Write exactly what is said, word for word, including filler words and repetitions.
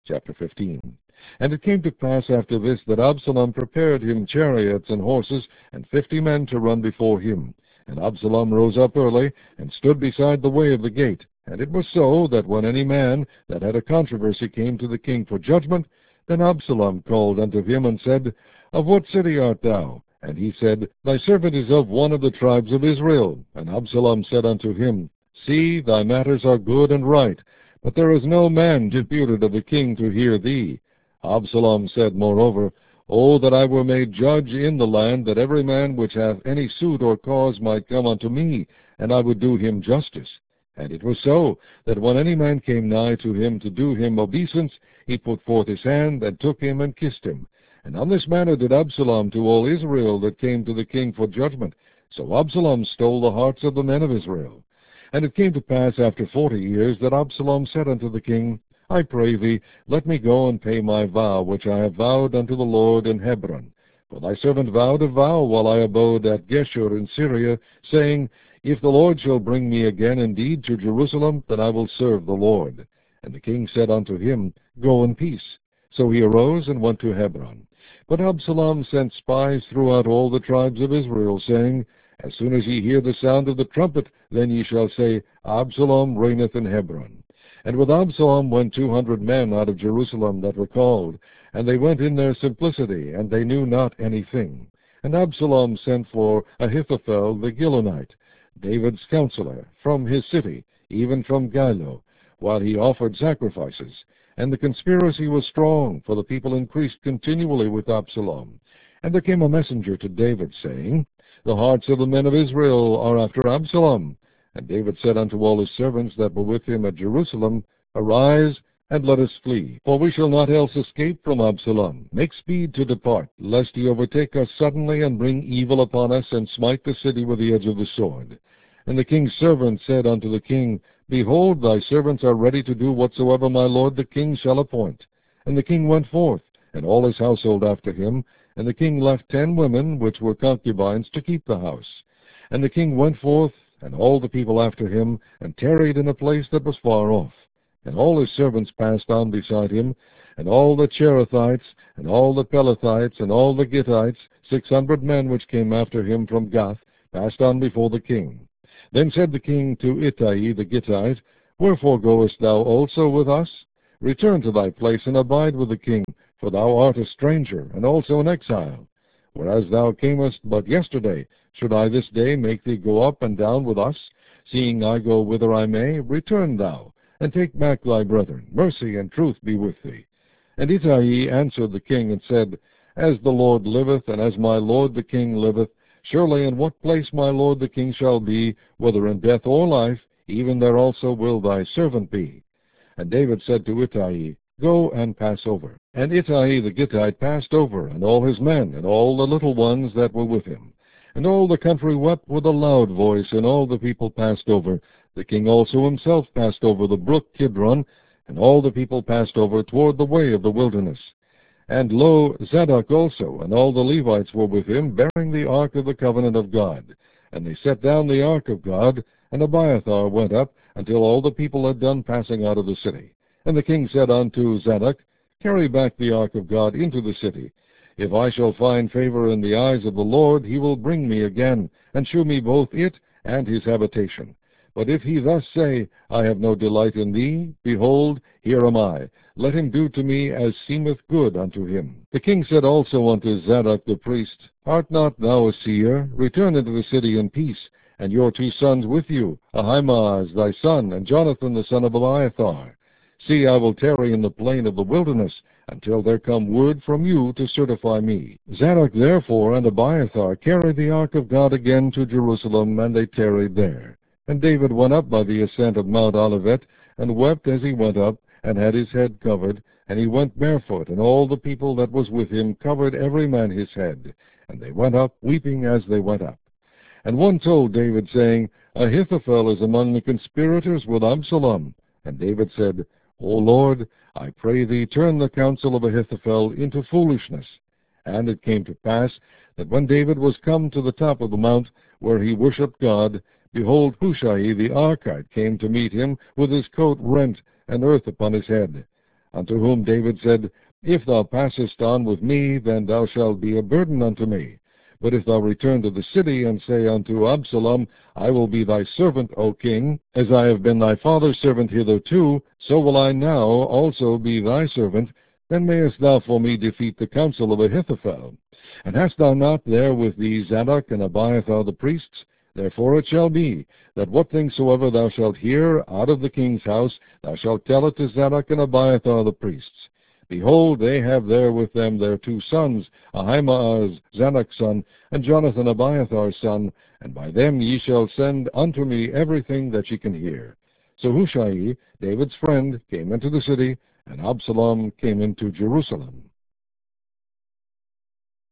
Chapter fifteen. And it came to pass after this that Absalom prepared him chariots and horses, and fifty men to run before him. And Absalom rose up early, and stood beside the way of the gate. And it was so, that when any man that had a controversy came to the king for judgment, then Absalom called unto him, and said, Of what city art thou? And he said, Thy servant is of one of the tribes of Israel. And Absalom said unto him, See, thy matters are good and right, but there is no man deputed of the king to hear thee. Absalom said moreover, O that I were made judge in the land, that every man which hath any suit or cause might come unto me, and I would do him justice. And it was so, that when any man came nigh to him to do him obeisance, he put forth his hand, and took him, and kissed him. And on this manner did Absalom to all Israel that came to the king for judgment. So Absalom stole the hearts of the men of Israel. And it came to pass after forty years, that Absalom said unto the king, I pray thee, let me go and pay my vow, which I have vowed unto the Lord in Hebron. For thy servant vowed a vow while I abode at Geshur in Syria, saying, If the Lord shall bring me again indeed to Jerusalem, then I will serve the Lord. And the king said unto him, Go in peace. So he arose and went to Hebron. But Absalom sent spies throughout all the tribes of Israel, saying, As soon as ye hear the sound of the trumpet, then ye shall say, Absalom reigneth in Hebron. And with Absalom went two hundred men out of Jerusalem that were called, and they went in their simplicity, and they knew not anything. And Absalom sent for Ahithophel the Gilonite, David's counselor, from his city, even from Gilo, while he offered sacrifices. And the conspiracy was strong, for the people increased continually with Absalom. And there came a messenger to David, saying, The hearts of the men of Israel are after Absalom. And David said unto all his servants that were with him at Jerusalem, Arise, and let us flee, for we shall not else escape from Absalom. Make speed to depart, lest he overtake us suddenly, and bring evil upon us, and smite the city with the edge of the sword. And the king's servant said unto the king, Behold, thy servants are ready to do whatsoever my lord the king shall appoint. And the king went forth, and all his household after him, and the king left ten women, which were concubines, to keep the house. And the king went forth, and all the people after him, and tarried in a place that was far off. And all his servants passed on beside him, and all the Cherethites, and all the Pelethites, and all the Gittites, six hundred men which came after him from Gath, passed on before the king. Then said the king to Ittai the Gittite, Wherefore goest thou also with us? Return to thy place, and abide with the king, for thou art a stranger, and also an exile. Whereas thou camest but yesterday, should I this day make thee go up and down with us? Seeing I go whither I may, return thou, and take back thy brethren. Mercy and truth be with thee. And Ittai answered the king, and said, As the Lord liveth, and as my lord the king liveth, surely in what place my lord the king shall be, whether in death or life, even there also will thy servant be. And David said to Ittai, Go and pass over. And Ittai the Gittite passed over, and all his men, and all the little ones that were with him. And all the country wept with a loud voice, and all the people passed over. The king also himself passed over the brook Kidron, and all the people passed over toward the way of the wilderness. And lo, Zadok also, and all the Levites were with him, bearing the ark of the covenant of God. And they set down the ark of God, and Abiathar went up, until all the people had done passing out of the city. And the king said unto Zadok, Carry back the ark of God into the city. If I shall find favor in the eyes of the Lord, he will bring me again, and shew me both it and his habitation. But if he thus say, I have no delight in thee, behold, here am I. Let him do to me as seemeth good unto him. The king said also unto Zadok the priest, Art not thou a seer? Return into the city in peace, and your two sons with you, Ahimaaz thy son, and Jonathan the son of Abiathar. See, I will tarry in the plain of the wilderness, until there come word from you to certify me. Zadok therefore and Abiathar carried the ark of God again to Jerusalem, and they tarried there. And David went up by the ascent of Mount Olivet, and wept as he went up, and had his head covered, and he went barefoot, and all the people that was with him covered every man his head. And they went up, weeping as they went up. And one told David, saying, Ahithophel is among the conspirators with Absalom. And David said, O Lord, I pray thee, turn the counsel of Ahithophel into foolishness. And it came to pass, that when David was come to the top of the mount, where he worshipped God, behold, Hushai the Archite came to meet him, with his coat rent, and earth upon his head. unto whom David said, If thou passest on with me, then thou shalt be a burden unto me. But if thou return to the city, and say unto Absalom, I will be thy servant, O king, as I have been thy father's servant hitherto, so will I now also be thy servant, then mayest thou for me defeat the counsel of Ahithophel. And hast thou not there with thee Zadok and Abiathar the priests? Therefore it shall be, that what things soever thou shalt hear out of the king's house, thou shalt tell it to Zadok and Abiathar the priests. Behold, they have there with them their two sons, Ahimaaz Zadok's son, and Jonathan Abiathar's son, and by them ye shall send unto me everything that ye can hear. So Hushai, David's friend, came into the city, and Absalom came into Jerusalem.